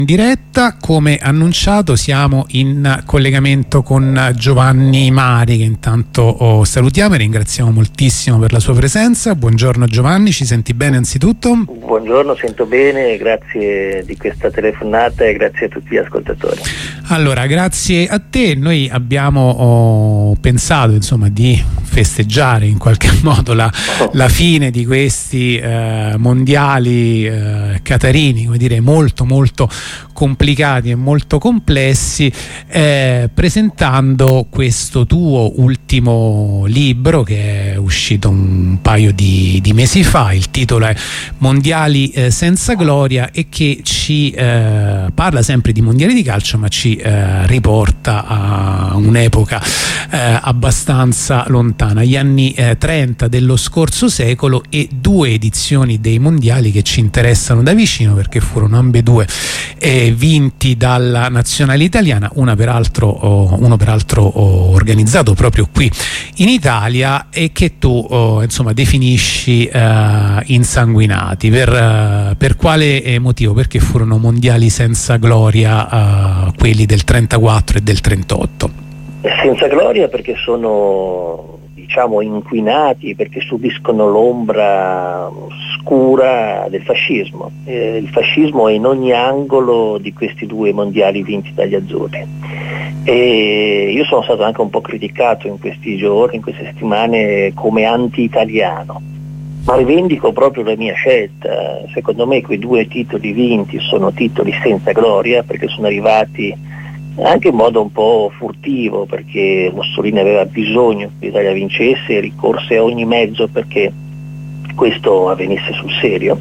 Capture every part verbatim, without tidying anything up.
In diretta, come annunciato, siamo in collegamento con Giovanni Mari, che intanto oh, salutiamo e ringraziamo moltissimo per la sua presenza. Buongiorno Giovanni, ci senti bene anzitutto? Buongiorno, sento bene, grazie di questa telefonata e grazie a tutti gli ascoltatori. Allora, grazie a te. Noi abbiamo oh, pensato insomma di festeggiare in qualche modo la, oh. la fine di questi eh, mondiali eh, catarini, come dire, molto molto complicati e molto complessi, eh, presentando questo tuo ultimo libro che è uscito un paio di, di mesi fa. Il titolo è Mondiali eh, senza gloria e che ci eh, parla sempre di mondiali di calcio, ma ci eh, riporta a un'epoca eh, abbastanza lontana, gli anni eh, trenta dello scorso secolo, e due edizioni dei mondiali che ci interessano da vicino perché furono ambedue eh, vinti dalla nazionale italiana, una peraltro oh, uno peraltro oh, organizzato proprio qui in Italia, e che tu oh, insomma definisci eh, insanguinati. Per, eh, per quale eh, motivo? Perché furono mondiali senza gloria eh, quelli del trentaquattro e del trentotto? Senza gloria perché sono, diciamo, inquinati, perché subiscono l'ombra scura del fascismo. Eh, il fascismo è in ogni angolo di questi due mondiali vinti dagli azzurri. E io sono stato anche un po' criticato in questi giorni, in queste settimane, come anti-italiano, ma rivendico proprio la mia scelta. Secondo me quei due titoli vinti sono titoli senza gloria, perché sono arrivati anche in modo un po' furtivo, perché Mussolini aveva bisogno che l'Italia vincesse e ricorse a ogni mezzo perché questo avvenisse sul serio,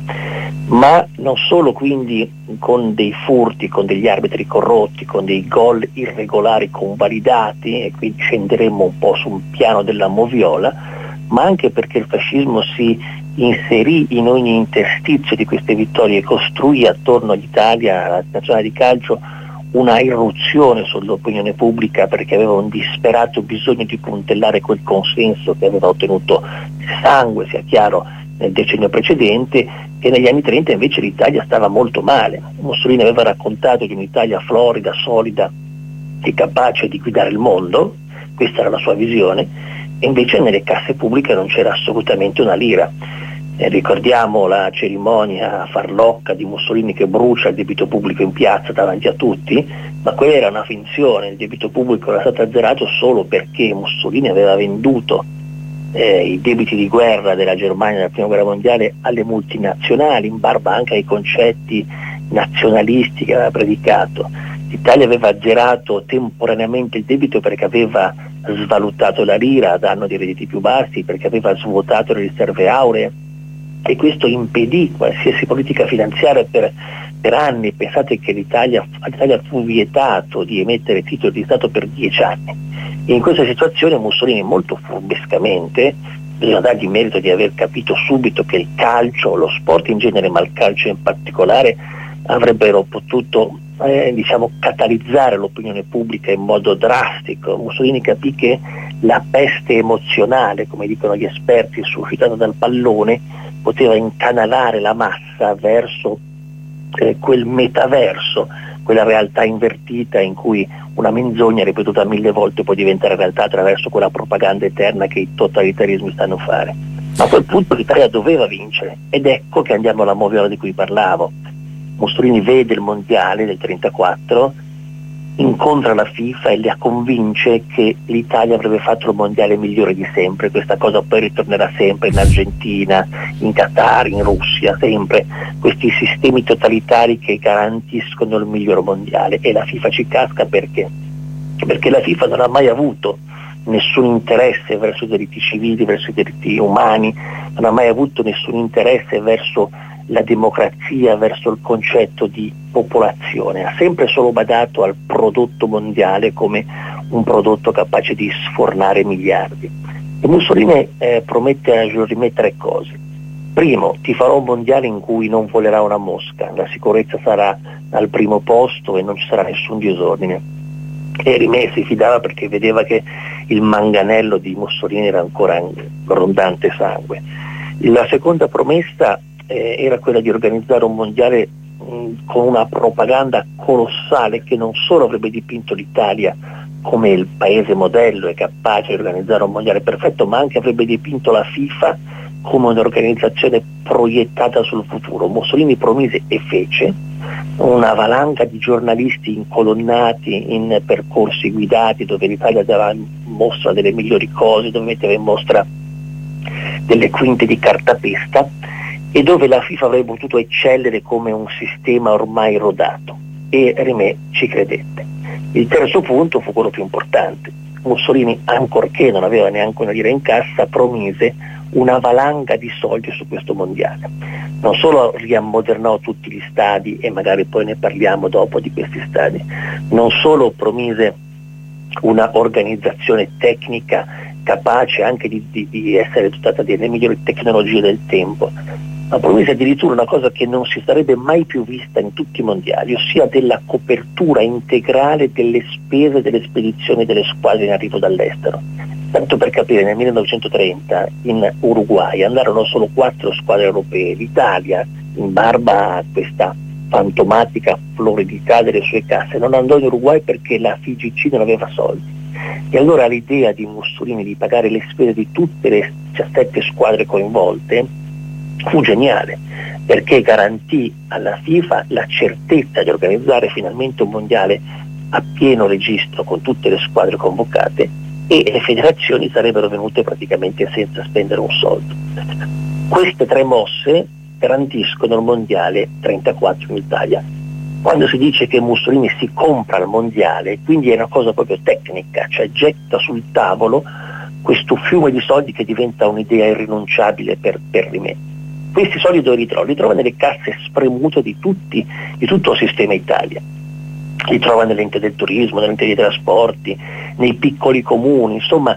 ma non solo quindi con dei furti, con degli arbitri corrotti, con dei gol irregolari convalidati, e quindi scenderemmo un po' sul piano della moviola, ma anche perché il fascismo si inserì in ogni interstizio di queste vittorie e costruì attorno all'Italia, alla nazionale di calcio, una irruzione sull'opinione pubblica, perché aveva un disperato bisogno di puntellare quel consenso che aveva ottenuto sangue, sia chiaro, nel decennio precedente, e negli anni trenta invece l'Italia stava molto male. Mussolini aveva raccontato di un'Italia florida, solida e capace di guidare il mondo, questa era la sua visione, e invece nelle casse pubbliche non c'era assolutamente una lira. Eh, ricordiamo la cerimonia farlocca di Mussolini che brucia il debito pubblico in piazza davanti a tutti, ma quella era una finzione. Il debito pubblico era stato azzerato solo perché Mussolini aveva venduto eh, i debiti di guerra della Germania nella prima guerra mondiale alle multinazionali, in barba anche ai concetti nazionalisti che aveva predicato. L'Italia aveva azzerato temporaneamente il debito perché aveva svalutato la lira a danno di redditi più bassi, perché aveva svuotato le riserve auree, e questo impedì qualsiasi politica finanziaria per, per anni. Pensate che l'Italia, all'Italia fu vietato di emettere titoli di Stato per dieci anni, e in questa situazione Mussolini, molto furbescamente, bisogna dargli merito di aver capito subito che il calcio, lo sport in genere, ma il calcio in particolare, avrebbero potuto eh, diciamo catalizzare l'opinione pubblica in modo drastico. Mussolini capì che la peste emozionale, come dicono gli esperti, suscitata dal pallone, poteva incanalare la massa verso eh, quel metaverso, quella realtà invertita in cui una menzogna ripetuta mille volte può diventare realtà attraverso quella propaganda eterna che i totalitarismi stanno a fare. Ma a quel punto l'Italia doveva vincere, ed ecco che andiamo alla moviola di cui parlavo. Mussolini vede il mondiale del trentaquattro, incontra la FIFA e la convince che l'Italia avrebbe fatto il mondiale migliore di sempre. Questa cosa poi ritornerà sempre in Argentina, in Qatar, in Russia, sempre questi sistemi totalitari che garantiscono il miglior mondiale, e la FIFA ci casca perché? Perché la FIFA non ha mai avuto nessun interesse verso i diritti civili, verso i diritti umani, non ha mai avuto nessun interesse verso la democrazia, verso il concetto di popolazione, ha sempre solo badato al prodotto mondiale come un prodotto capace di sfornare miliardi. E Mussolini eh, promette a Giorgime tre cose. Primo, ti farò un mondiale in cui non volerà una mosca, la sicurezza sarà al primo posto e non ci sarà nessun disordine. E Rimè si fidava perché vedeva che il manganello di Mussolini era ancora grondante sangue. La seconda promessa eh, era quella di organizzare un mondiale mh, con una propaganda colossale che non solo avrebbe dipinto l'Italia come il paese modello e capace di organizzare un mondiale perfetto, ma anche avrebbe dipinto la FIFA come un'organizzazione proiettata sul futuro. Mussolini promise e fece una valanga di giornalisti incolonnati in percorsi guidati dove l'Italia dava in mostra delle migliori cose, dove metteva in mostra delle quinte di cartapesta e dove la FIFA avrebbe potuto eccellere come un sistema ormai rodato, e Rimè ci credette. Il terzo punto fu quello più importante. Mussolini, ancorché non aveva neanche una lira in cassa, promise una valanga di soldi su questo mondiale. Non solo riammodernò tutti gli stadi, e magari poi ne parliamo dopo di questi stadi, non solo promise una organizzazione tecnica capace anche di, di, di essere dotata delle migliori tecnologie del tempo, ma promise addirittura una cosa che non si sarebbe mai più vista in tutti i mondiali, ossia della copertura integrale delle spese delle spedizioni delle squadre in arrivo dall'estero. Tanto per capire, nel millenovecentotrenta in Uruguay andarono solo quattro squadre europee. L'Italia, in barba a questa fantomatica floridità delle sue casse, non andò in Uruguay perché la F I G C non aveva soldi. E allora l'idea di Mussolini di pagare le spese di tutte le diciassette squadre coinvolte fu geniale, perché garantì alla FIFA la certezza di organizzare finalmente un mondiale a pieno registro con tutte le squadre convocate, e le federazioni sarebbero venute praticamente senza spendere un soldo. Queste tre mosse garantiscono il mondiale trentaquattro in Italia. Quando si dice che Mussolini si compra il mondiale, quindi è una cosa proprio tecnica, cioè getta sul tavolo questo fiume di soldi che diventa un'idea irrinunciabile per, per Rimè. Questi soldi dove li trova? Li trova nelle casse spremute di, tutti, di tutto il sistema Italia. Li trova nell'ente del turismo, nell'ente dei trasporti, nei piccoli comuni, insomma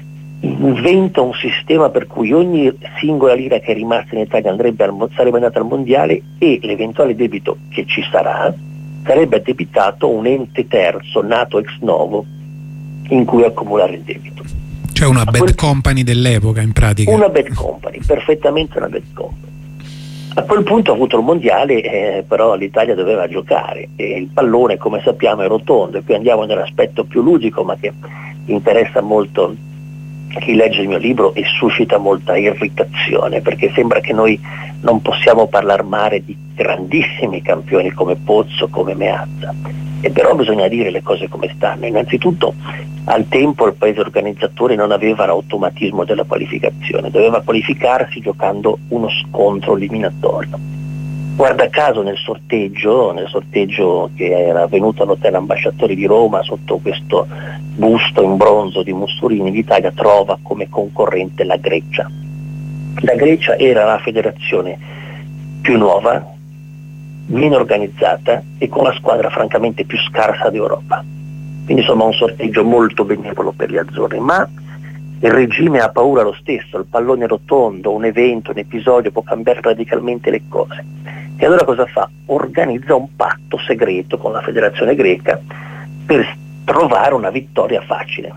inventa un sistema per cui ogni singola lira che è rimasta in Italia andrebbe al, sarebbe andata al mondiale, e l'eventuale debito che ci sarà sarebbe addebitato a un ente terzo nato ex novo in cui accumulare il debito. Cioè una bad company dell'epoca, in pratica. Una bad company, perfettamente una bad company. A quel punto ha avuto il mondiale, eh, però l'Italia doveva giocare e il pallone, come sappiamo, è rotondo, e qui andiamo nell'aspetto più ludico, ma che interessa molto chi legge il mio libro e suscita molta irritazione, perché sembra che noi non possiamo parlare male di grandissimi campioni come Pozzo, come Meazza, e però bisogna dire le cose come stanno. Innanzitutto, al tempo il paese organizzatore non aveva l'automatismo della qualificazione, doveva qualificarsi giocando uno scontro eliminatorio. Guarda caso nel sorteggio, nel sorteggio che era avvenuto all'Hotel Ambasciatori di Roma sotto questo busto in bronzo di Mussolini, l'Italia trova come concorrente la Grecia. La Grecia era la federazione più nuova, meno organizzata e con la squadra francamente più scarsa d'Europa. Quindi insomma un sorteggio molto benevolo per gli azzurri, ma il regime ha paura lo stesso, il pallone è rotondo, un evento, un episodio può cambiare radicalmente le cose. E allora cosa fa? Organizza un patto segreto con la federazione greca per trovare una vittoria facile.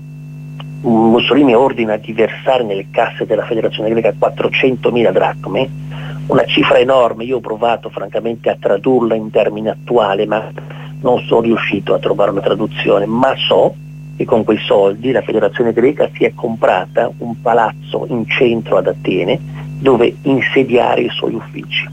Mussolini ordina di versare nelle casse della federazione greca quattrocentomila dracme, una cifra enorme. Io ho provato francamente a tradurla in termini attuali, ma non sono riuscito a trovare una traduzione, ma so che con quei soldi la federazione greca si è comprata un palazzo in centro ad Atene dove insediare i suoi uffici.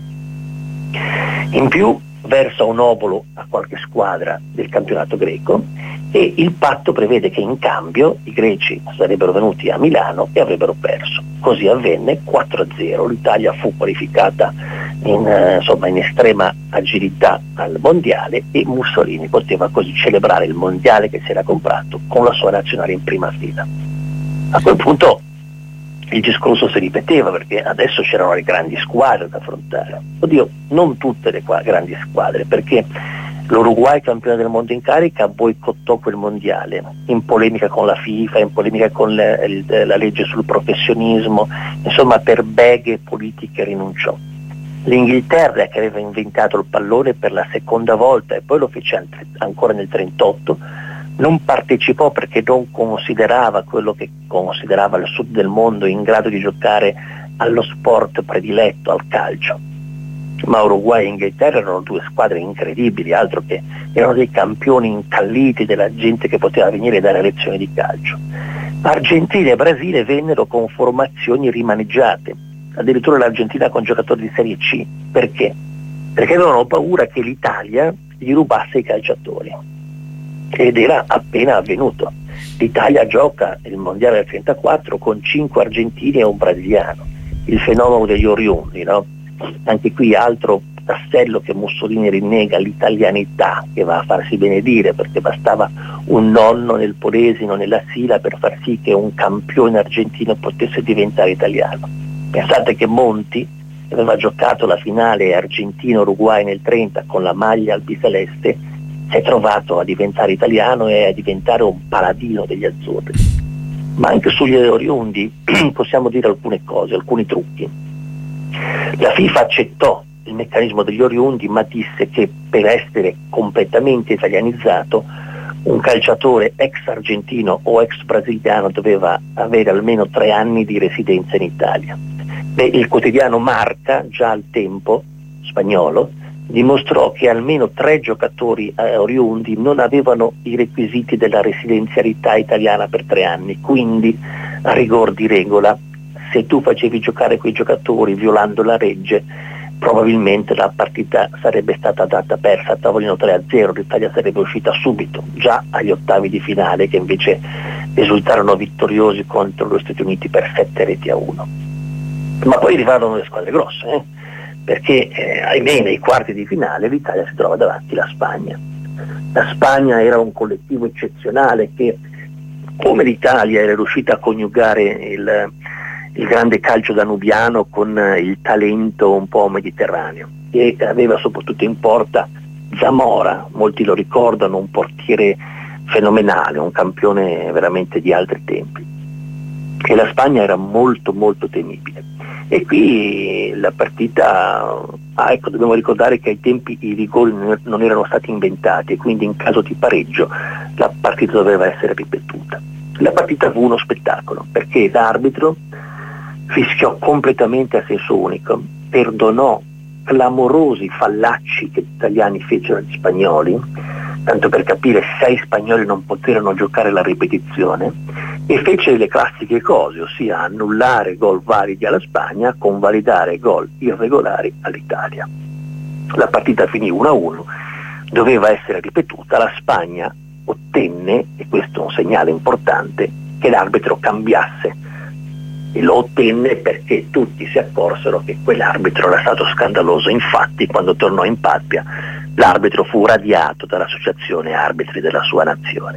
In più versa un obolo a qualche squadra del campionato greco, e il patto prevede che in cambio i greci sarebbero venuti a Milano e avrebbero perso. Così avvenne, quattro a zero, l'Italia fu qualificata in, eh, insomma, in estrema agilità al mondiale, e Mussolini poteva così celebrare il mondiale che si era comprato con la sua nazionale in prima fila. A quel punto il discorso si ripeteva, perché adesso c'erano le grandi squadre da affrontare. Oddio, non tutte le qua grandi squadre, perché l'Uruguay, campione del mondo in carica, boicottò quel mondiale, in polemica con la FIFA, in polemica con le, il, la legge sul professionismo, insomma per beghe politiche rinunciò. L'Inghilterra, che aveva inventato il pallone per la seconda volta e poi lo fece ancora nel trentotto, non partecipò perché non considerava quello che considerava il sud del mondo in grado di giocare allo sport prediletto, al calcio. ma Uruguay e Inghilterra erano due squadre incredibili, altro che erano dei campioni incalliti della gente che poteva venire a dare lezioni di calcio. Argentina e Brasile vennero con formazioni rimaneggiate, addirittura l'Argentina con giocatori di Serie C. Perché? Perché avevano paura che l'Italia gli rubasse i calciatori, ed era appena avvenuto. L'Italia gioca il mondiale del trentaquattro con cinque argentini e un brasiliano, il fenomeno degli oriundi, no? Anche qui altro tassello che Mussolini rinnega, l'italianità, che va a farsi benedire, perché bastava un nonno nel Polesino, nella Sila, per far sì che un campione argentino potesse diventare italiano. Pensate che Monti aveva giocato la finale Argentino-Uruguay nel trenta con la maglia albiceleste, si è trovato a diventare italiano e a diventare un paladino degli azzurri. Ma anche sugli oriundi possiamo dire alcune cose, alcuni trucchi. La FIFA accettò il meccanismo degli oriundi, ma disse che per essere completamente italianizzato un calciatore ex argentino o ex brasiliano doveva avere almeno tre anni di residenza in Italia. Beh, il quotidiano Marca, già al tempo spagnolo, dimostrò che almeno tre giocatori eh, oriundi non avevano i requisiti della residenzialità italiana per tre anni, quindi a rigor di regola, se tu facevi giocare quei giocatori violando la legge, probabilmente la partita sarebbe stata data persa a tavolino tre a zero, l'Italia sarebbe uscita subito, già agli ottavi di finale, che invece risultarono vittoriosi contro gli Stati Uniti per sette reti a uno. Ma poi arrivarono le squadre grosse, eh? perché eh, ahimè nei quarti di finale l'Italia si trova davanti alla Spagna. La Spagna era un collettivo eccezionale che, come l'Italia, era riuscita a coniugare il il grande calcio danubiano con il talento un po' mediterraneo, e aveva soprattutto in porta Zamora, molti lo ricordano, un portiere fenomenale, un campione veramente di altri tempi, e la Spagna era molto molto temibile. E qui la partita, ah, ecco, dobbiamo ricordare che ai tempi i rigori non erano stati inventati, e quindi in caso di pareggio la partita doveva essere ripetuta. La partita fu uno spettacolo, perché l'arbitro fischiò completamente a senso unico, perdonò clamorosi fallacci che gli italiani fecero agli spagnoli, tanto per capire, sei spagnoli non poterono giocare la ripetizione, e fece le classiche cose, ossia annullare gol validi alla Spagna, convalidare gol irregolari all'Italia. La partita finì uno a uno, doveva essere ripetuta, la Spagna ottenne, e questo è un segnale importante, che l'arbitro cambiasse, e lo ottenne perché tutti si accorsero che quell'arbitro era stato scandaloso. Infatti, quando tornò in patria, l'arbitro fu radiato dall'associazione arbitri della sua nazione.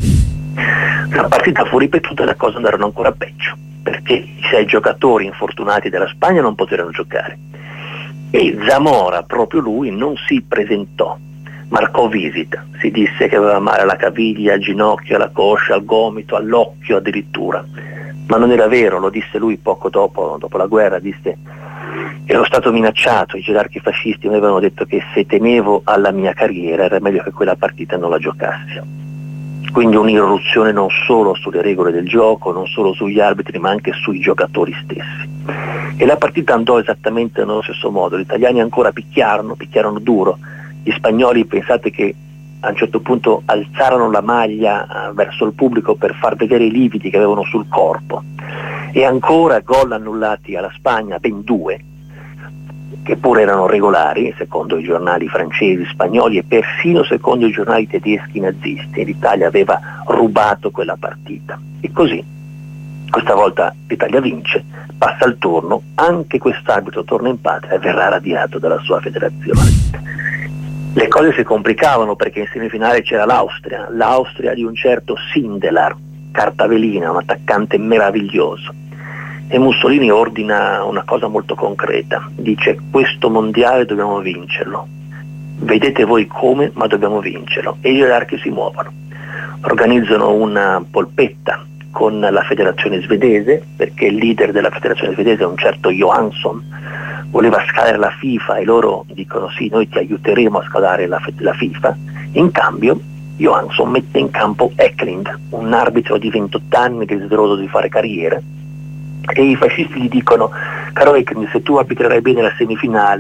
La partita fu ripetuta e le cose andarono ancora peggio, perché i sei giocatori infortunati della Spagna non poterono giocare, e Zamora, proprio lui, non si presentò, marcò visita. Si disse che aveva male alla caviglia, al ginocchio, alla coscia, al gomito, all'occhio addirittura, ma non era vero, lo disse lui poco dopo, dopo la guerra, disse: ero stato minacciato, i gerarchi fascisti mi avevano detto che se tenevo alla mia carriera era meglio che quella partita non la giocassi. Quindi un'irruzione non solo sulle regole del gioco, non solo sugli arbitri, ma anche sui giocatori stessi. E la partita andò esattamente nello stesso modo. Gli italiani ancora picchiarono, picchiarono duro. Gli spagnoli, pensate che a un certo punto alzarono la maglia eh, verso il pubblico per far vedere i lividi che avevano sul corpo. E ancora gol annullati alla Spagna, ben due, che pure erano regolari secondo i giornali francesi, spagnoli e persino secondo i giornali tedeschi nazisti. L'Italia aveva rubato quella partita, e così questa volta l'Italia vince, passa il turno, anche quest'arbitro torna in patria e verrà radiato dalla sua federazione. Le cose si complicavano perché in semifinale c'era l'Austria, l'Austria di un certo Sindelar, cartavelina, un attaccante meraviglioso. E Mussolini ordina una cosa molto concreta, dice: questo mondiale dobbiamo vincerlo, vedete voi come, ma dobbiamo vincerlo. E i gerarchi si muovono, organizzano una polpetta con la federazione svedese, perché il leader della federazione svedese è un certo Johansson, voleva scalare la FIFA, e loro dicono: sì, noi ti aiuteremo a scalare la, la FIFA. In cambio Johansson mette in campo Eklund, un arbitro di ventotto anni desideroso di fare carriera, e i fascisti gli dicono: caro Eklund, se tu arbitrerai bene la semifinale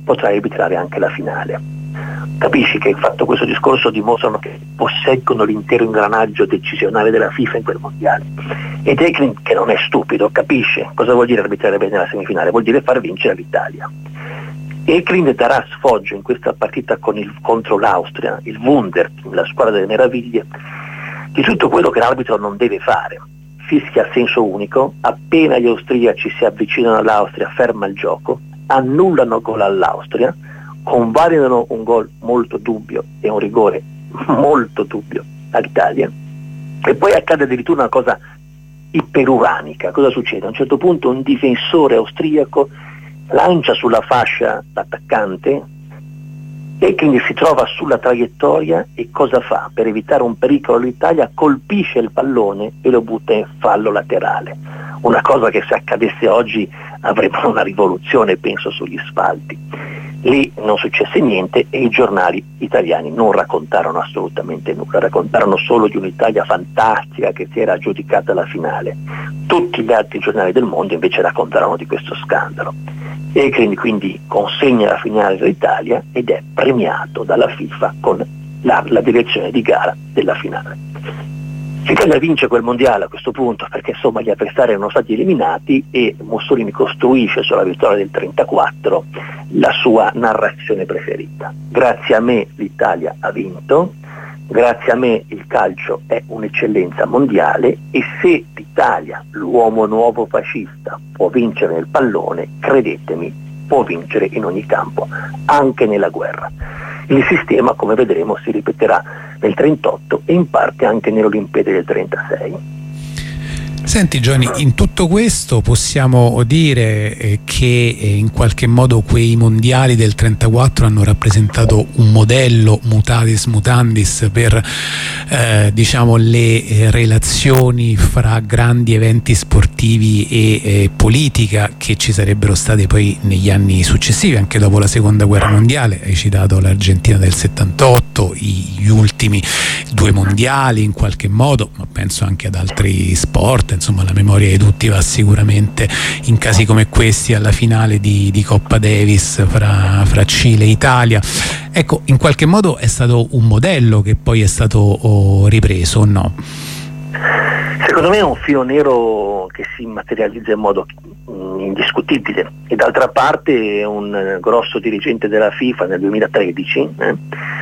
potrà arbitrare anche la finale. Capisci che, fatto questo discorso, dimostrano che posseggono l'intero ingranaggio decisionale della FIFA in quel mondiale. Ed Eklund, che non è stupido, capisce cosa vuol dire arbitrare bene la semifinale, vuol dire far vincere l'Italia. Eklund darà sfoggio in questa partita con il, contro l'Austria, il Wunderteam, la squadra delle meraviglie, di tutto quello che l'arbitro non deve fare. Fischia a senso unico, appena gli austriaci si avvicinano all'Austria ferma il gioco, annullano gol all'Austria, convalidano un gol molto dubbio e un rigore molto dubbio all'Italia, e poi accade addirittura una cosa iperuranica. Cosa succede? A un certo punto un difensore austriaco lancia sulla fascia l'attaccante e quindi si trova sulla traiettoria, e cosa fa? Per evitare un pericolo all'Italia colpisce il pallone e lo butta in fallo laterale. Una cosa che, se accadesse oggi, avremmo una rivoluzione, penso, sugli spalti. Lì non successe niente e i giornali italiani non raccontarono assolutamente nulla, raccontarono solo di un'Italia fantastica che si era aggiudicata la finale. Tutti gli altri giornali del mondo invece raccontarono di questo scandalo. E quindi, quindi consegna la finale dell'Italia ed è premiato dalla FIFA con la, la direzione di gara della finale. L'Italia vince quel mondiale a questo punto perché, insomma, gli avversari erano stati eliminati e Mussolini costruisce sulla vittoria del trentaquattro la sua narrazione preferita. Grazie a me l'Italia ha vinto, grazie a me il calcio è un'eccellenza mondiale, e se l'Italia, l'uomo nuovo fascista, può vincere nel pallone, credetemi, può vincere in ogni campo, anche nella guerra. Il sistema, come vedremo, si ripeterà nel trentotto e in parte anche nelle Olimpiadi del trentasei. Senti Giovanni, in tutto questo possiamo dire eh, che eh, in qualche modo quei mondiali del trentaquattro hanno rappresentato un modello mutatis mutandis per eh, diciamo le eh, relazioni fra grandi eventi sportivi e eh, politica che ci sarebbero state poi negli anni successivi, anche dopo la seconda guerra mondiale. Hai citato l'Argentina del settantotto, gli ultimi due mondiali in qualche modo, ma penso anche ad altri sport. Insomma, la memoria di tutti va sicuramente in casi come questi alla finale di, di Coppa Davis fra, fra Cile e Italia. Ecco, in qualche modo è stato un modello che poi è stato oh, ripreso, o no? Secondo me è un filo nero che si materializza in modo mh, indiscutibile, e d'altra parte un grosso dirigente della FIFA nel duemilatredici eh,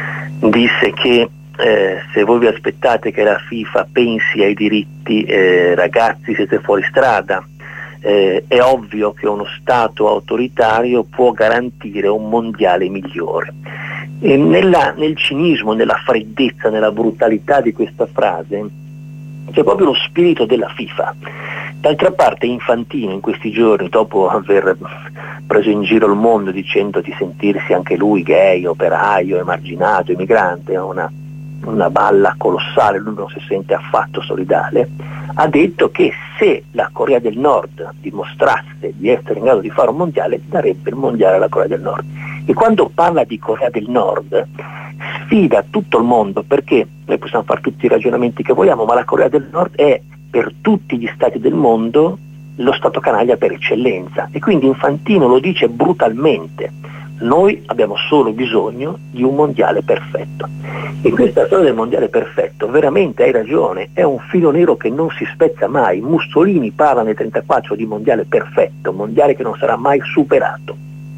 disse che Eh, se voi vi aspettate che la FIFA pensi ai diritti, eh, ragazzi, siete fuori strada. Eh, è ovvio che uno Stato autoritario può garantire un mondiale migliore. E nella, nel cinismo, nella freddezza, nella brutalità di questa frase c'è proprio lo spirito della FIFA. D'altra parte Infantino in questi giorni, dopo aver preso in giro il mondo dicendo di sentirsi anche lui gay, operaio, emarginato, emigrante, una una balla colossale, lui non si sente affatto solidale, ha detto che se la Corea del Nord dimostrasse di essere in grado di fare un mondiale, darebbe il mondiale alla Corea del Nord. E quando parla di Corea del Nord sfida tutto il mondo, perché noi possiamo fare tutti i ragionamenti che vogliamo, ma la Corea del Nord è per tutti gli stati del mondo lo stato canaglia per eccellenza, e quindi Infantino lo dice brutalmente: noi abbiamo solo bisogno di un mondiale perfetto. E questa storia del mondiale perfetto, veramente hai ragione, è un filo nero che non si spezza mai. Mussolini parla nel trentaquattro di mondiale perfetto, mondiale che non sarà mai superato.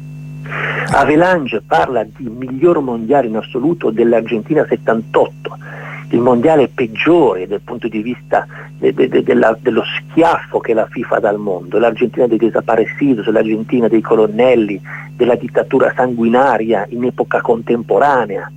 Avalanche parla di miglior mondiale in assoluto dell'Argentina settantotto, il mondiale peggiore dal punto di vista de, de, de, della, dello schiaffo che la FIFA dà al mondo, l'Argentina dei desaparecidos, l'Argentina dei colonnelli, della dittatura sanguinaria in epoca contemporanea.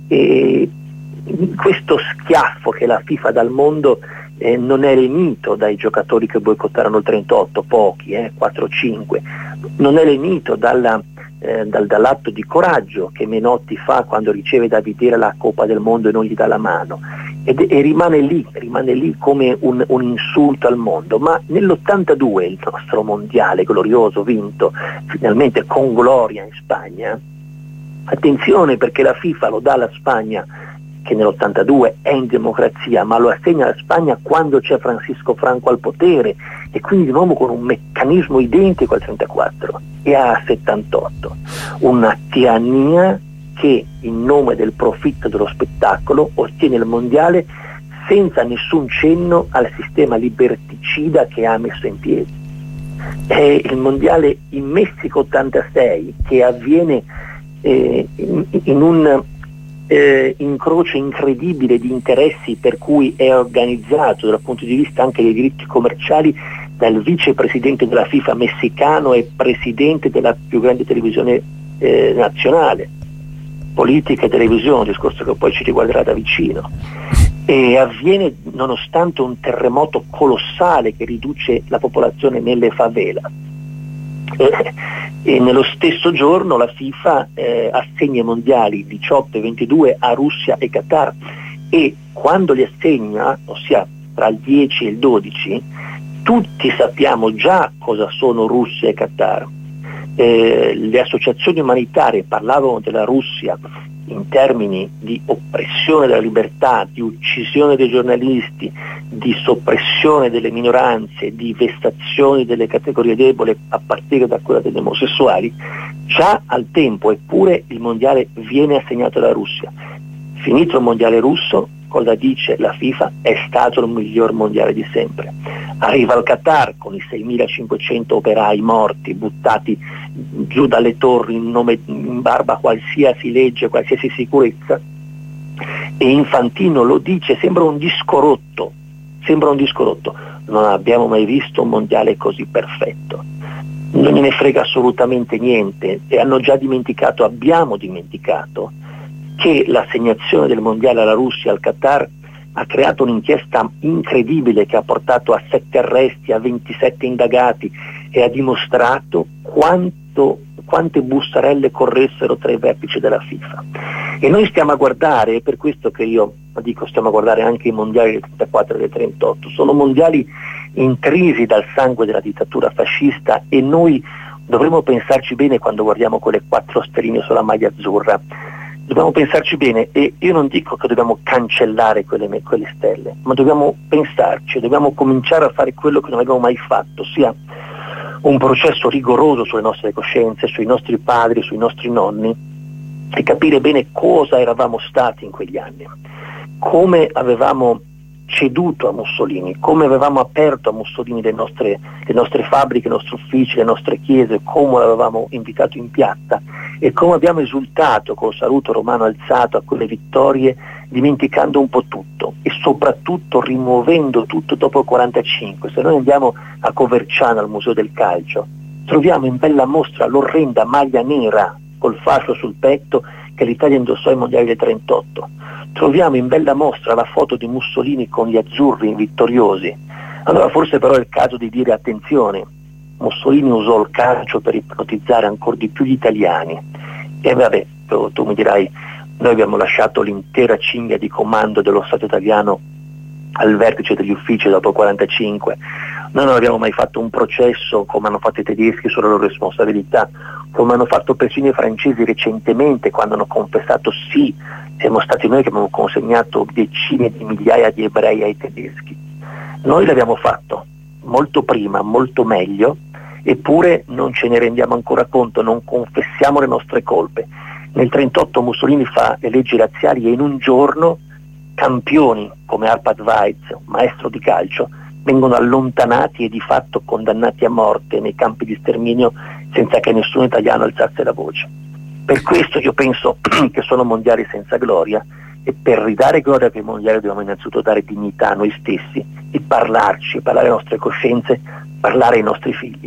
E questo schiaffo che la FIFA dà al mondo eh, non è lenito dai giocatori che boicottarono il trentotto, pochi, eh, quattro cinque, non è lenito dalla Eh, dal, dall'atto di coraggio che Menotti fa quando riceve da Videla la Coppa del Mondo e non gli dà la mano, ed, e rimane lì, rimane lì come un, un insulto al mondo. Ma nell'ottantadue, il nostro mondiale glorioso, vinto finalmente con gloria in Spagna, attenzione, perché la FIFA lo dà alla Spagna che nell'ottantadue è in democrazia, ma lo assegna alla Spagna quando c'è Francisco Franco al potere, e quindi di nuovo con un meccanismo identico al trentaquattro e a settantotto, una tirannia che in nome del profitto dello spettacolo ottiene il mondiale senza nessun cenno al sistema liberticida che ha messo in piedi. È il mondiale in Messico ottantasei che avviene eh, in, in un eh, incrocio incredibile di interessi, per cui è organizzato dal punto di vista anche dei diritti commerciali dal vicepresidente della FIFA messicano e presidente della più grande televisione eh, nazionale. Politica e televisione, un discorso che poi ci riguarderà da vicino, e avviene nonostante un terremoto colossale che riduce la popolazione nelle favela. E, e nello stesso giorno la FIFA eh, assegna i mondiali diciotto e ventidue a Russia e Qatar, e quando li assegna, ossia tra il dieci e il dodici, tutti sappiamo già cosa sono Russia e Qatar. Eh, le associazioni umanitarie parlavano della Russia in termini di oppressione della libertà, di uccisione dei giornalisti, di soppressione delle minoranze, di vessazioni delle categorie deboli a partire da quella degli omosessuali, già al tempo, eppure il mondiale viene assegnato alla Russia. Finito il mondiale russo, cosa dice la FIFA? È stato il miglior mondiale di sempre. Arriva il Qatar con i seimilacinquecento operai morti, buttati giù dalle torri in, nome, in barba a qualsiasi legge, qualsiasi sicurezza, e Infantino lo dice, sembra un disco rotto, sembra un disco rotto. Non abbiamo mai visto un mondiale così perfetto. Non gliene frega assolutamente niente, e hanno già dimenticato, abbiamo dimenticato, che l'assegnazione del mondiale alla Russia e al Qatar ha creato un'inchiesta incredibile che ha portato a sette arresti, a ventisette indagati, e ha dimostrato quanto, quante bustarelle corressero tra i vertici della FIFA. E noi stiamo a guardare, è per questo che io dico stiamo a guardare anche i mondiali del trentaquattro e del trentotto, sono mondiali intrisi dal sangue della dittatura fascista, e noi dovremmo pensarci bene quando guardiamo quelle quattro stelline sulla maglia azzurra. Dobbiamo pensarci bene, e io non dico che dobbiamo cancellare quelle, quelle stelle, ma dobbiamo pensarci, dobbiamo cominciare a fare quello che non abbiamo mai fatto, ossia un processo rigoroso sulle nostre coscienze, sui nostri padri, sui nostri nonni, e capire bene cosa eravamo stati in quegli anni, come avevamo ceduto a Mussolini, come avevamo aperto a Mussolini le nostre, le nostre fabbriche, i nostri uffici, le nostre chiese, come l'avevamo invitato in piazza, e come abbiamo esultato col saluto romano alzato a quelle vittorie, dimenticando un po' tutto e soprattutto rimuovendo tutto dopo il quarantacinque. Se noi andiamo a Coverciano al Museo del Calcio, troviamo in bella mostra l'orrenda maglia nera col fascio sul petto che l'Italia indossò ai mondiali del trentotto. Troviamo in bella mostra la foto di Mussolini con gli azzurri vittoriosi. Allora forse però è il caso di dire attenzione, Mussolini usò il calcio per ipnotizzare ancora di più gli italiani. E vabbè, tu, tu mi dirai, noi abbiamo lasciato l'intera cinghia di comando dello Stato italiano al vertice degli uffici dopo il quarantacinque. Noi non abbiamo mai fatto un processo come hanno fatto i tedeschi sulla loro responsabilità, come hanno fatto persino i francesi recentemente quando hanno confessato sì, siamo stati noi che abbiamo consegnato decine di migliaia di ebrei ai tedeschi. Noi l'abbiamo fatto molto prima, molto meglio, eppure non ce ne rendiamo ancora conto, non confessiamo le nostre colpe. Nel trentotto Mussolini fa le leggi razziali, e in un giorno campioni come Arpad Weiz, maestro di calcio, vengono allontanati e di fatto condannati a morte nei campi di sterminio senza che nessun italiano alzasse la voce. Per questo io penso che sono mondiali senza gloria, e per ridare gloria a quei mondiali dobbiamo innanzitutto dare dignità a noi stessi e parlarci, parlare alle nostre coscienze, parlare ai nostri figli.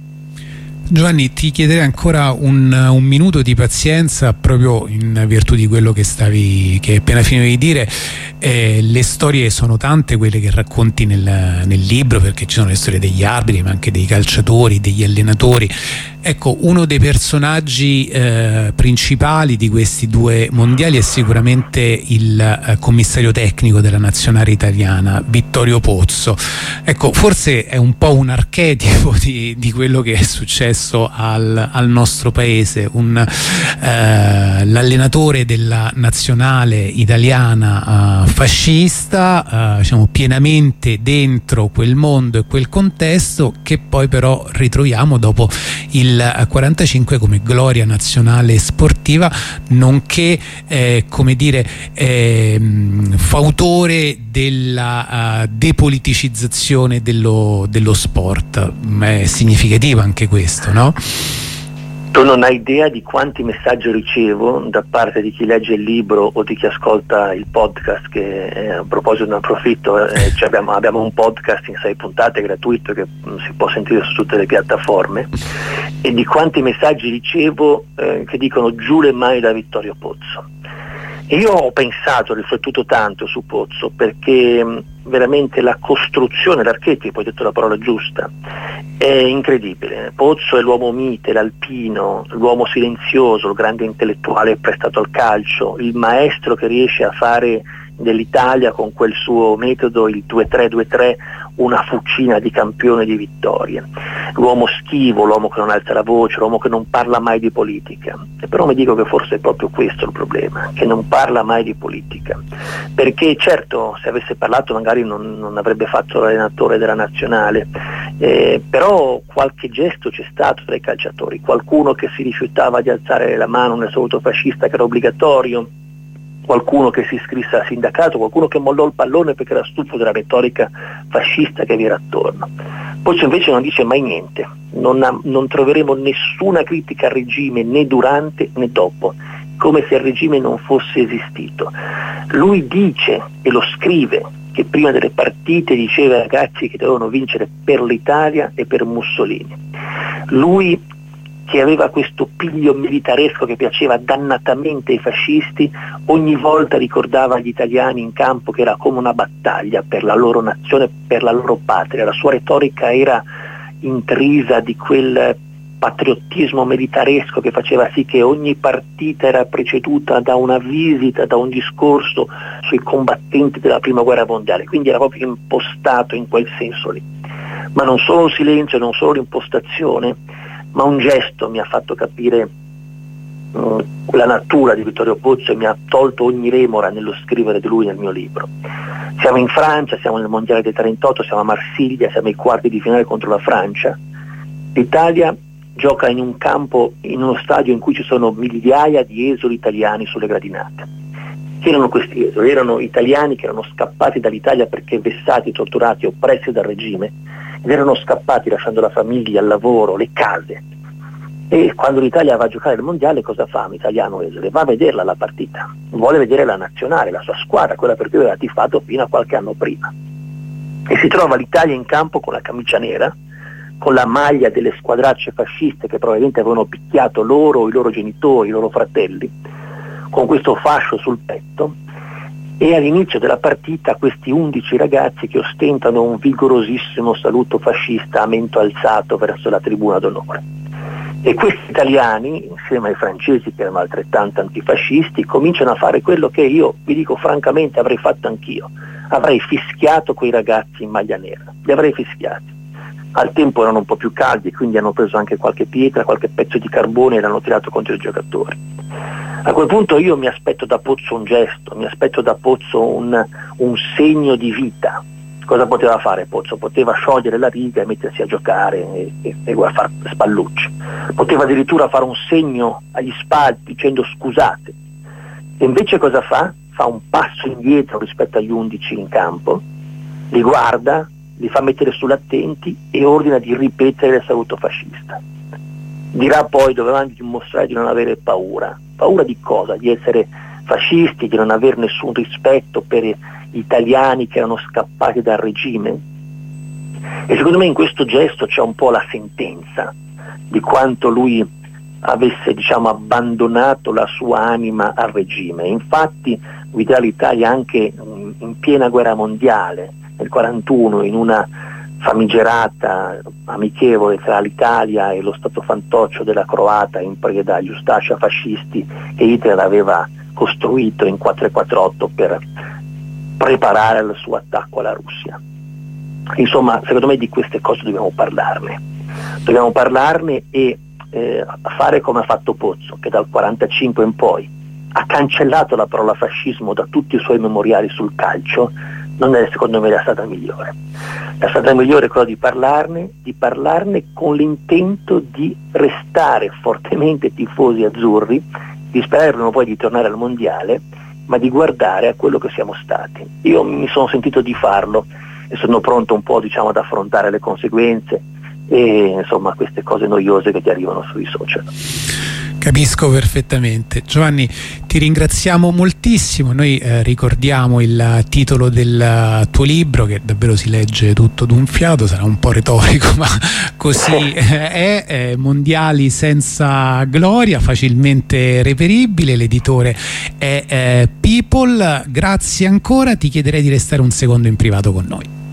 Giovanni, ti chiederei ancora un, un minuto di pazienza, proprio in virtù di quello che stavi che appena finivi di dire. Eh, le storie sono tante, quelle che racconti nel, nel libro, perché ci sono le storie degli arbitri, ma anche dei calciatori, degli allenatori. Ecco, uno dei personaggi eh, principali di questi due mondiali è sicuramente il eh, commissario tecnico della nazionale italiana, Vittorio Pozzo. Ecco, forse è un po' un archetipo di, di quello che è successo al, al nostro paese, un, eh, l'allenatore della nazionale italiana eh, fascista, eh, diciamo pienamente dentro quel mondo e quel contesto, che poi però ritroviamo dopo il quarantacinque come gloria nazionale sportiva, nonché eh, come dire eh, fautore della uh, depoliticizzazione dello, dello sport. È significativo anche questo, no? Tu non hai idea di quanti messaggi ricevo da parte di chi legge il libro o di chi ascolta il podcast, che eh, a proposito ne approfitto, eh, cioè abbiamo, abbiamo un podcast in sei puntate gratuito che mh, si può sentire su tutte le piattaforme, e di quanti messaggi ricevo eh, che dicono giù le mani da Vittorio Pozzo. E io ho pensato, ho riflettuto tanto su Pozzo, perché mh, veramente la costruzione, l'archetipo, hai detto la parola giusta, è incredibile. Pozzo è l'uomo mite, l'alpino, l'uomo silenzioso, il grande intellettuale prestato al calcio, il maestro che riesce a fare dell'Italia con quel suo metodo, il due tre due tre, una fucina di campione di vittorie, l'uomo schivo, l'uomo che non alza la voce, l'uomo che non parla mai di politica. E però mi dico che forse è proprio questo il problema, che non parla mai di politica, perché certo se avesse parlato magari non, non avrebbe fatto l'allenatore della nazionale, eh, però qualche gesto c'è stato tra i calciatori, qualcuno che si rifiutava di alzare la mano nel saluto fascista che era obbligatorio, qualcuno che si iscrisse al sindacato, qualcuno che mollò il pallone perché era stufo della retorica fascista che vi era attorno. Pozzo invece non dice mai niente, non, ha, non troveremo nessuna critica al regime né durante né dopo, come se il regime non fosse esistito. Lui dice e lo scrive che prima delle partite diceva ai ragazzi che dovevano vincere per l'Italia e per Mussolini. Lui, che aveva questo piglio militaresco che piaceva dannatamente ai fascisti, ogni volta ricordava agli italiani in campo che era come una battaglia per la loro nazione, per la loro patria. La sua retorica era intrisa di quel patriottismo militaresco che faceva sì che ogni partita era preceduta da una visita, da un discorso sui combattenti della prima guerra mondiale, quindi era proprio impostato in quel senso lì. Ma non solo il silenzio, non solo l'impostazione, ma un gesto mi ha fatto capire mh, la natura di Vittorio Pozzo e mi ha tolto ogni remora nello scrivere di lui nel mio libro. Siamo in Francia, siamo nel Mondiale del trentotto, siamo a Marsiglia, siamo ai quarti di finale contro la Francia. L'Italia gioca in un campo, in uno stadio in cui ci sono migliaia di esuli italiani sulle gradinate. Chi erano questi esuli? Erano italiani che erano scappati dall'Italia perché vessati, torturati, oppressi dal regime, ed erano scappati lasciando la famiglia, il lavoro, le case. E quando l'Italia va a giocare il mondiale, cosa fa un italiano esule? Va a vederla la partita, vuole vedere la nazionale, la sua squadra, quella per cui aveva tifato fino a qualche anno prima. E si trova l'Italia in campo con la camicia nera, con la maglia delle squadracce fasciste che probabilmente avevano picchiato loro, i loro genitori, i loro fratelli, con questo fascio sul petto, e all'inizio della partita questi undici ragazzi che ostentano un vigorosissimo saluto fascista a mento alzato verso la tribuna d'onore. E questi italiani, insieme ai francesi che erano altrettanto antifascisti, cominciano a fare quello che io, vi dico francamente, avrei fatto anch'io. Avrei fischiato quei ragazzi in maglia nera, li avrei fischiati. Al tempo erano un po' più caldi, quindi hanno preso anche qualche pietra, qualche pezzo di carbone e l'hanno tirato contro i giocatori. A quel punto io mi aspetto da Pozzo un gesto, mi aspetto da Pozzo un, un segno di vita. Cosa poteva fare Pozzo? Poteva sciogliere la riga e mettersi a giocare e, e, e fare spallucce. Poteva addirittura fare un segno agli spalti dicendo scusate. E invece cosa fa? Fa un passo indietro rispetto agli undici in campo, li guarda, li fa mettere sull'attenti e ordina di ripetere il saluto fascista. Dirà poi dovevamo dimostrare di non avere paura. Paura di cosa? Di essere fascisti, di non aver nessun rispetto per gli italiani che erano scappati dal regime? E secondo me in questo gesto c'è un po' la sentenza di quanto lui avesse, diciamo, abbandonato la sua anima al regime. Infatti guiderà l'Italia anche in piena guerra mondiale, nel quarantuno, in una famigerata, amichevole tra l'Italia e lo stato fantoccio della croata in preda agli Ustascia fascisti che Hitler aveva costruito in quattrocentoquarantotto per preparare il suo attacco alla Russia. Insomma, secondo me di queste cose dobbiamo parlarne, dobbiamo parlarne e eh, fare come ha fatto Pozzo, che dal quarantacinque in poi ha cancellato la parola fascismo da tutti i suoi memoriali sul calcio. Non è secondo me la strada migliore. La strada migliore è quella di parlarne, di parlarne con l'intento di restare fortemente tifosi azzurri, di sperare prima o poi di tornare al mondiale, ma di guardare a quello che siamo stati. Io mi sono sentito di farlo e sono pronto un po', diciamo, ad affrontare le conseguenze e insomma queste cose noiose che ti arrivano sui social. Capisco perfettamente. Giovanni, ti ringraziamo moltissimo. Noi eh, ricordiamo il titolo del tuo libro, che davvero si legge tutto d'un fiato, sarà un po' retorico, ma così eh, è, eh, Mondiali senza gloria, facilmente reperibile. L'editore è eh, People. Grazie ancora, ti chiederei di restare un secondo in privato con noi.